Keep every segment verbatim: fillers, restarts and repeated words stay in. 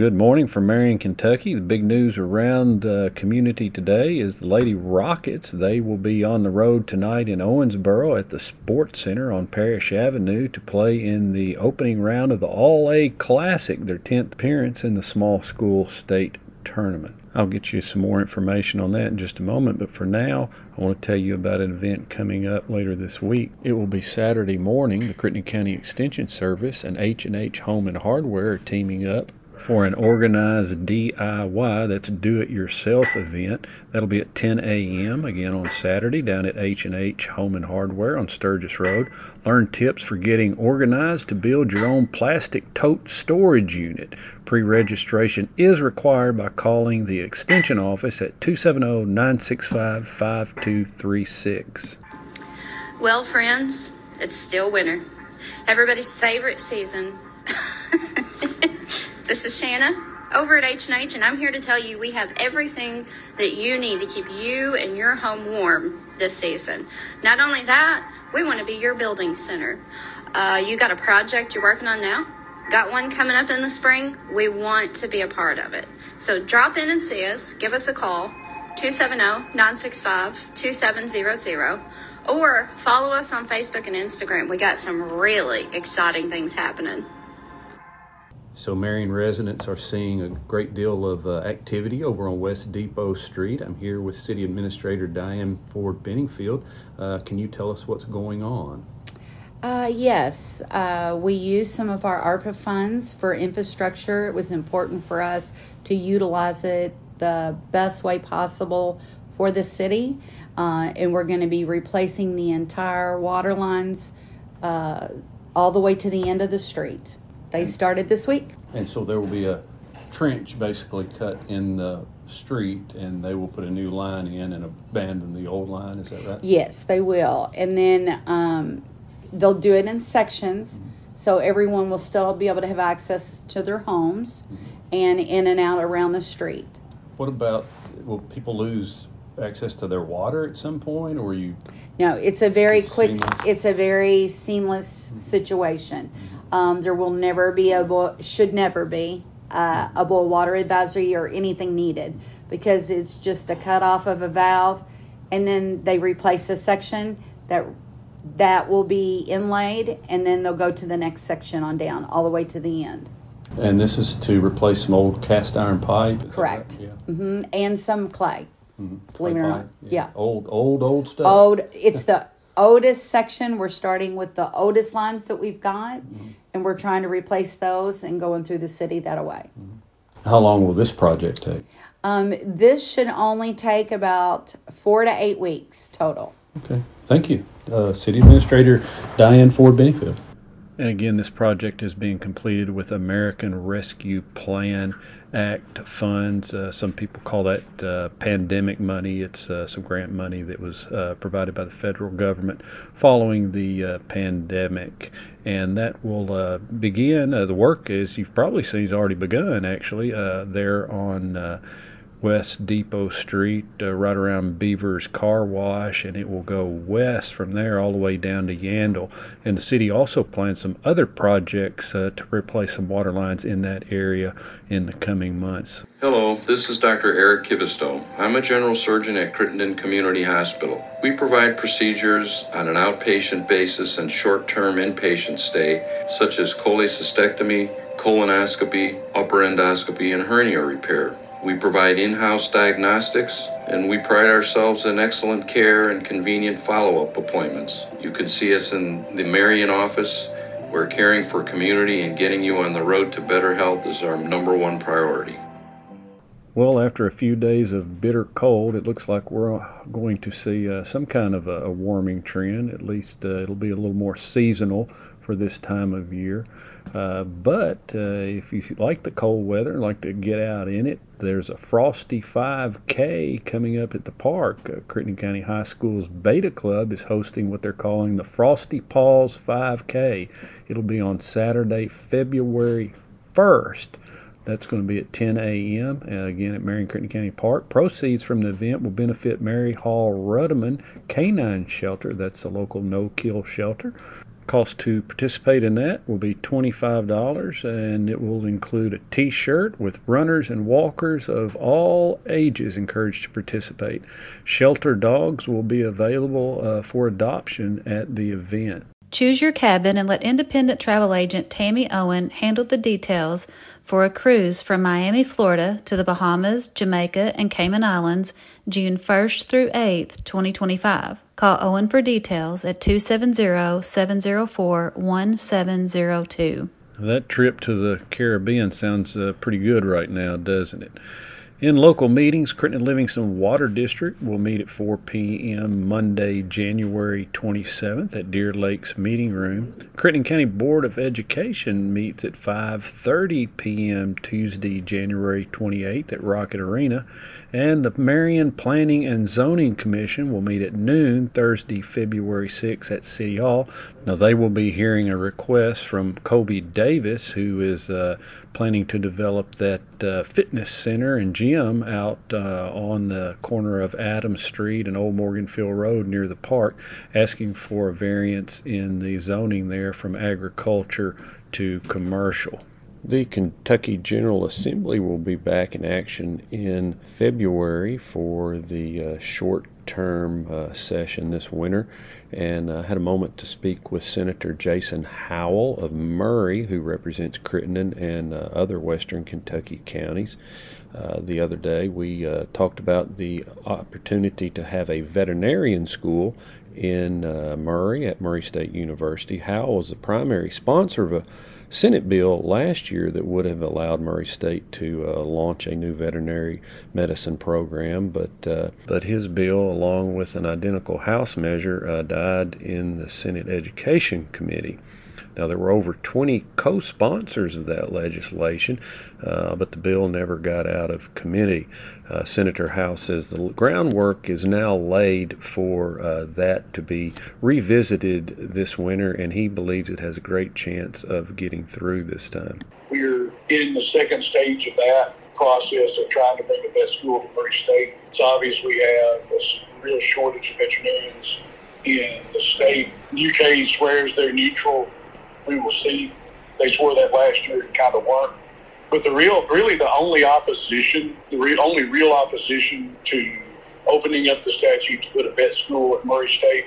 good morning from Marion, Kentucky. The big news around the community today is the Lady Rockets. They will be on the road tonight in Owensboro at the Sports Center on Parish Avenue to play in the opening round of the All-A Classic, their tenth appearance in the small school state tournament. I'll get you some more information on that in just a moment, but for now, I want to tell you about an event coming up later this week. It will be Saturday morning. The Crittenden County Extension Service and H and H Home and Hardware are teaming up for an organized D I Y, that's a do-it-yourself event. That'll be at ten a.m. again on Saturday down at H and H Home and Hardware on Sturgis Road. Learn tips for getting organized to build your own plastic tote storage unit. Pre-registration is required by calling the Extension office at two seven zero, nine six five, five two three six. Well, friends, it's still winter. Everybody's favorite season. This is Shanna over at H and H, and I'm here to tell you we have everything that you need to keep you and your home warm this season. Not only that, we want to be your building center. Uh, you got a project you're working on now? Got one coming up in the spring? We want to be a part of it. So drop in and see us. Give us a call, two seven zero, nine six five, two seven zero zero, or follow us on Facebook and Instagram. We got some really exciting things happening. So Marion residents are seeing a great deal of uh, activity over on West Depot Street. I'm here with City Administrator Diane Ford Benningfield. Uh, can you tell us what's going on? Uh, yes, uh, we used some of our ARPA funds for infrastructure. It was important for us to utilize it the best way possible for the city. Uh, and we're going to be replacing the entire water lines uh, all the way to the end of the street. They started this week. And so there will be a trench basically cut in the street, and they will put a new line in and abandon the old line. Is that right? Yes, they will. And then um, they'll do it in sections, mm-hmm. so everyone will still be able to have access to their homes mm-hmm. and in and out around the street. What about, will people lose access to their water at some point, or you? No, it's a very it's quick, seamless? it's a very seamless mm-hmm. situation. Mm-hmm. Um, there will never be a, bo- should never be uh, a boil water advisory or anything needed, because it's just a cut off of a valve, and then they replace a section that that will be inlaid, and then they'll go to the next section on down all the way to the end. And this is to replace some old cast iron pipe? Correct. Right? Yeah. Mm-hmm. And some clay. Mm-hmm. Believe it or not. Yeah. yeah. Old, old, old stuff. Old. It's the oldest section. We're starting with the oldest lines that we've got, mm-hmm. and we're trying to replace those and going through the city that way. Mm-hmm. How long will this project take? Um, this should only take about four to eight weeks total. Okay. Thank you. Uh, City Administrator Diane Ford Benningfield. And again, this project is being completed with American Rescue Plan Act funds. Uh, some people call that uh, pandemic money. It's uh, some grant money that was uh, provided by the federal government following the uh, pandemic. And that will uh, begin. Uh, the work, as you've probably seen, has already begun, actually, uh, there on uh, West Depot Street, uh, right around Beaver's Car Wash, and it will go west from there all the way down to Yandle. And the city also plans some other projects uh, to replace some water lines in that area in the coming months. Hello, this is Doctor Eric Kivisto. I'm a general surgeon at Crittenden Community Hospital. We provide procedures on an outpatient basis and short-term inpatient stay, such as cholecystectomy, colonoscopy, upper endoscopy, and hernia repair. We provide in-house diagnostics, and we pride ourselves in excellent care and convenient follow-up appointments. You can see us in the Marion office, where caring for community and getting you on the road to better health is our number one priority. Well, after a few days of bitter cold, it looks like we're going to see uh, some kind of a, a warming trend. At least uh, it'll be a little more seasonal for this time of year. Uh, but uh, if you like the cold weather and like to get out in it, there's a Frosty five K coming up at the park. Uh, Crittenden County High School's Beta Club is hosting what they're calling the Frosty Paws five K. It'll be on Saturday, February first. That's going to be at ten a.m. Uh, again at Marion Crittenden County Park. Proceeds from the event will benefit Mary Hall Ruddiman Canine Shelter. That's a local no-kill shelter. Cost to participate in that will be twenty-five dollars, and it will include a t-shirt with runners and walkers of all ages encouraged to participate. Shelter dogs will be available uh, for adoption at the event. Choose your cabin and let independent travel agent Tammy Owen handle the details for a cruise from Miami, Florida to the Bahamas, Jamaica, and Cayman Islands, June first through eighth, twenty twenty-five. Call Owen for details at two seven zero, seven zero four, one seven zero two. That trip to the Caribbean sounds uh, pretty good right now, doesn't it? In local meetings, Crittenden Livingston Water District will meet at four p.m. Monday, January twenty-seventh at Deer Lakes Meeting Room. Crittenden County Board of Education meets at five thirty p.m. Tuesday, January twenty-eighth at Rocket Arena. And the Marion Planning and Zoning Commission will meet at noon Thursday, February sixth at City Hall. Now, they will be hearing a request from Kobe Davis, who is uh, planning to develop that uh, fitness center and gym out uh, on the corner of Adams Street and Old Morganfield Road near the park, asking for a variance in the zoning there from agriculture to commercial. The Kentucky General Assembly will be back in action in February for the uh, short-term uh, session this winter, and I uh, had a moment to speak with Senator Jason Howell of Murray, who represents Crittenden and uh, other western Kentucky counties. Uh, the other day we uh, talked about the opportunity to have a veterinarian school in uh, Murray at Murray State University. Howell was the primary sponsor of a Senate bill last year that would have allowed Murray State to uh, launch a new veterinary medicine program, but uh, but his bill, along with an identical House measure, uh, died in the Senate Education Committee. Now, there were over twenty co-sponsors of that legislation, uh, but the bill never got out of committee. Uh, Senator Howe says the groundwork is now laid for uh, that to be revisited this winter, and he believes it has a great chance of getting through this time. We're in the second stage of that process of trying to bring a vet school to Murray State. It's obvious we have a real shortage of veterinarians in the state. U K swears they're neutral. We will see. They swore that last year, it kind of weren't. But the real, really the only opposition, the re- only real opposition to opening up the statute to put a vet school at Murray State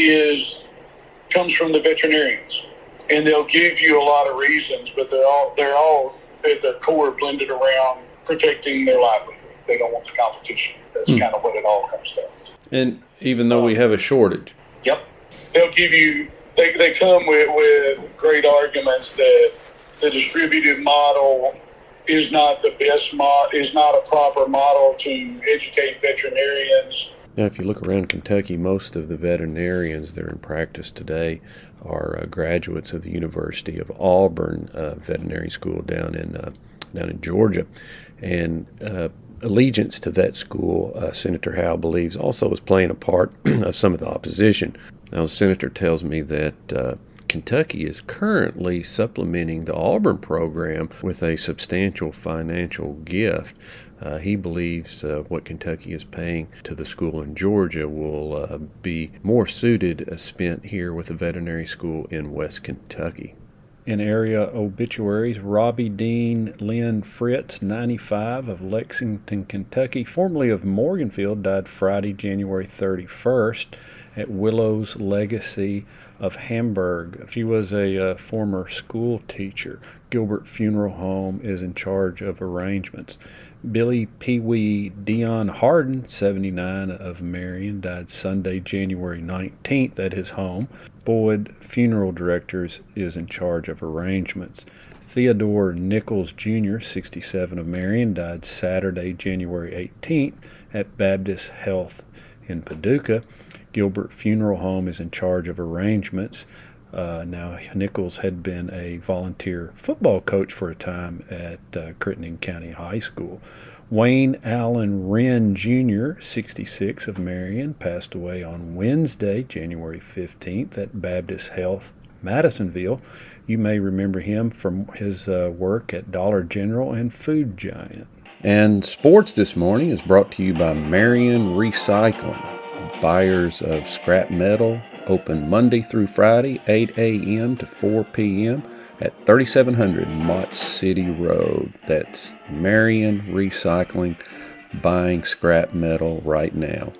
is, comes from the veterinarians. And they'll give you a lot of reasons, but they're all, they're all at their core blended around protecting their livelihood. They don't want the competition. That's mm. kind of what it all comes down to. And even though um, we have a shortage. Yep. They'll give you, They they come with, with great arguments that the distributed model is not the best mod, is not a proper model to educate veterinarians. Now, if you look around Kentucky, most of the veterinarians that are in practice today are uh, graduates of the University of Auburn uh, Veterinary School down in uh, down in Georgia, and uh, allegiance to that school, uh, Senator Howe believes, also is playing a part of some of the opposition. Now, the senator tells me that uh, Kentucky is currently supplementing the Auburn program with a substantial financial gift. Uh, he believes uh, what Kentucky is paying to the school in Georgia will uh, be more suited uh, spent here with the veterinary school in West Kentucky. In area obituaries, Robbie Dean Lynn Fritz, ninety-five, of Lexington, Kentucky, formerly of Morganfield, died Friday, January thirty-first at Willow's Legacy of Hamburg. She was a uh, former school teacher. Gilbert Funeral Home is in charge of arrangements. Billy Pee Wee Dion Harden, seventy-nine, of Marion, died Sunday, January nineteenth at his home. Boyd Funeral Directors is in charge of arrangements. Theodore Nichols Junior, sixty-seven, of Marion, died Saturday, January eighteenth at Baptist Health in Paducah. Gilbert Funeral Home is in charge of arrangements. Uh, now, Nichols had been a volunteer football coach for a time at uh, Crittenden County High School. Wayne Allen Wren Junior, sixty-six, of Marion, passed away on Wednesday, January fifteenth at Baptist Health, Madisonville. You may remember him from his uh, work at Dollar General and Food Giant. And sports this morning is brought to you by Marion Recycling, buyers of scrap metal, open Monday through Friday, eight a.m. to four p.m. at thirty-seven hundred Mott City Road. That's Marion Recycling, buying scrap metal right now.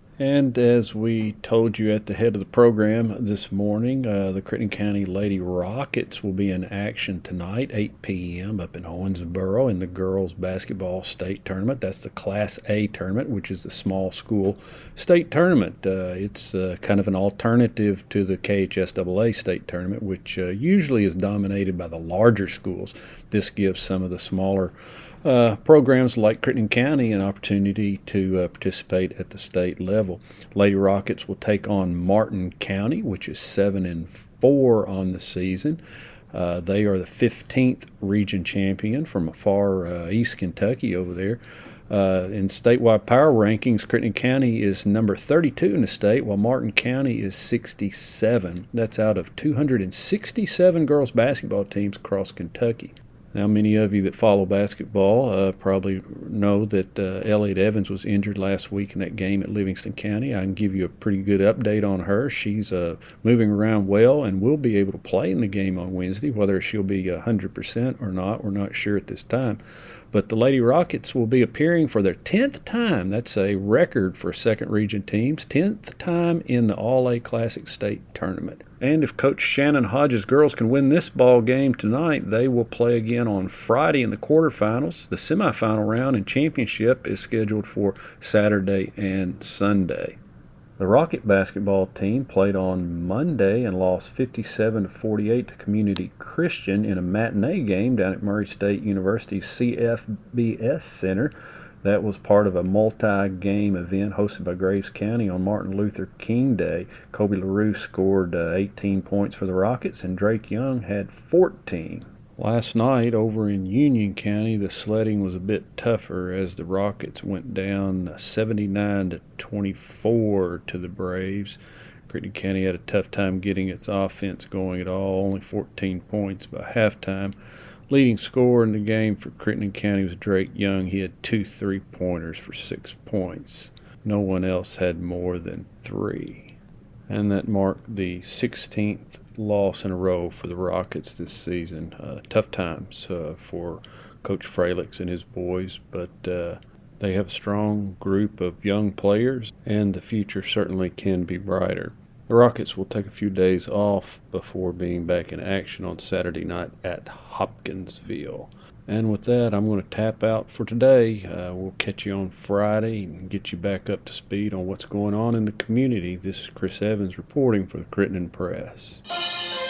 And as we told you at the head of the program this morning, uh, the Crittenden County Lady Rockets will be in action tonight, eight p.m. up in Owensboro in the girls basketball state tournament. That's the Class A tournament, which is the small school state tournament. Uh, it's uh, kind of an alternative to the K H S A A state tournament, which uh, usually is dominated by the larger schools. This gives some of the smaller Uh, programs like Crittenden County an opportunity to uh, participate at the state level. Lady Rockets will take on Martin County, which is seven and four on the season. Uh, they are the fifteenth region champion from far uh, East Kentucky over there. Uh, in statewide power rankings, Crittenden County is number thirty-two in the state, while Martin County is sixty-seven. That's out of two hundred sixty-seven girls basketball teams across Kentucky. Now, many of you that follow basketball uh, probably know that uh, Elliott Evans was injured last week in that game at Livingston County. I can give you a pretty good update on her. She's uh, moving around well and will be able to play in the game on Wednesday. Whether she'll be one hundred percent or not, we're not sure at this time. But the Lady Rockets will be appearing for their tenth time. That's a record for second region teams. tenth time in the All-A Classic State Tournament. And if Coach Shannon Hodges' girls can win this ball game tonight, they will play again on Friday in the quarterfinals. The semifinal round and championship is scheduled for Saturday and Sunday. The Rocket basketball team played on Monday and lost fifty-seven to forty-eight to Community Christian in a matinee game down at Murray State University's C F B S Center. That was part of a multi-game event hosted by Graves County on Martin Luther King Day. Kobe LaRue scored uh, eighteen points for the Rockets, and Drake Young had fourteen. Last night over in Union County, the sledding was a bit tougher as the Rockets went down seventy-nine to twenty-four to the Braves. Crittenden County had a tough time getting its offense going at all, only fourteen points by halftime. Leading scorer in the game for Crittenden County was Drake Young. He had two three-pointers for six points. No one else had more than three. And that marked the sixteenth loss in a row for the Rockets this season. Uh, tough times uh, for Coach Fralix and his boys, but uh, they have a strong group of young players, and the future certainly can be brighter. The Rockets will take a few days off before being back in action on Saturday night at Hopkinsville. And with that, I'm going to tap out for today. Uh, we'll catch you on Friday and get you back up to speed on what's going on in the community. This is Chris Evans reporting for the Crittenden Press.